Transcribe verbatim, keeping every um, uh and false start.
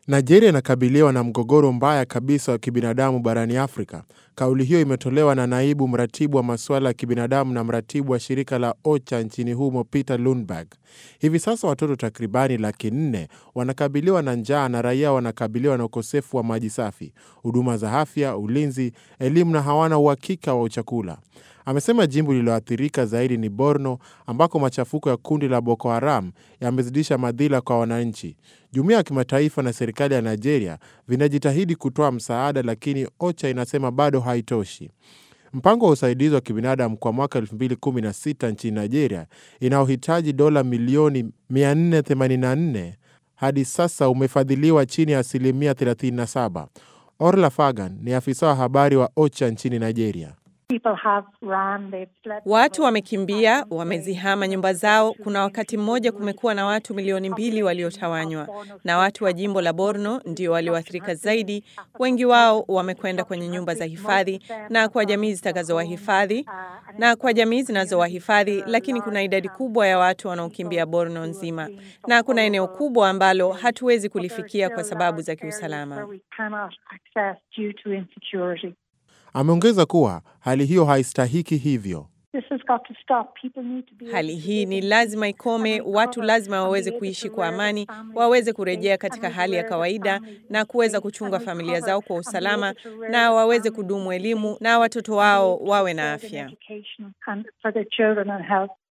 Nigeria inakabiliwa na mgogoro mbaya kabisa wa kibinadamu barani Afrika. Kauli hiyo imetolewa na naibu mratibu wa masuala ya kibinadamu na mratibu wa shirika la OCHA nchini humo Peter Lundberg. Hivi sasa watoto takribani laki nne wanakabiliwa na njaa na raia wanakabiliwa na ukosefu wa maji safi, huduma za afya, ulinzi, elimu na hawana uhakika wa chakula. Amesema jimbo lililoathirika zaidi ni Borno, ambako machafuko ya kundi la Boko Haram yamezidisha madhila kwa wananchi. Jumuiya ya kimataifa na serikali ya Nigeria vinajitahidi kutoa msaada, lakini OCHA inasema bado haitoshi. Mpango wa usaidizi wa kibinadamu kwa mwaka elfu mbili kumi na sita nchini Nigeria inaohitaji dola milioni mia nne themanini na nne hadi sasa umefadhiliwa chini ya asilimia thelathini na saba. Orla Fagan ni afisa wa habari wa OCHA nchini Nigeria. Watu wamekimbia, wamezihama nyumba zao. Kuna wakati mmoja kumekuwa na watu milioni mbili waliotawanywa, na watu wa jimbo la Borno ndio walioathirika zaidi. Wengi wao wamekwenda kwenye nyumba za hifadhi na kwa jamii zitakazowahifadhi na kwa jamii zinazowahifadhi, lakini kuna idadi kubwa ya watu wanaokimbia Borno nzima, na kuna eneo kubwa ambalo hatuwezi kulifikia kwa sababu za kiusalama. Ameongeza kuwa hali hiyo haistahiki hivyo. Hali hii ni lazima ikome. Watu lazima waweze kuishi kwa amani, waweze kurejea katika hali ya kawaida na kuweza kuchunga familia zao kwa usalama, na waweze kudumu elimu na watoto wao wawe na afya.